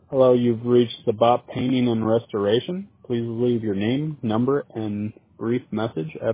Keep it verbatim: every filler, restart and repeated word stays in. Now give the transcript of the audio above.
Hello, you've reached the Bop Painting and Restoration. Please leave your name, number, and brief message after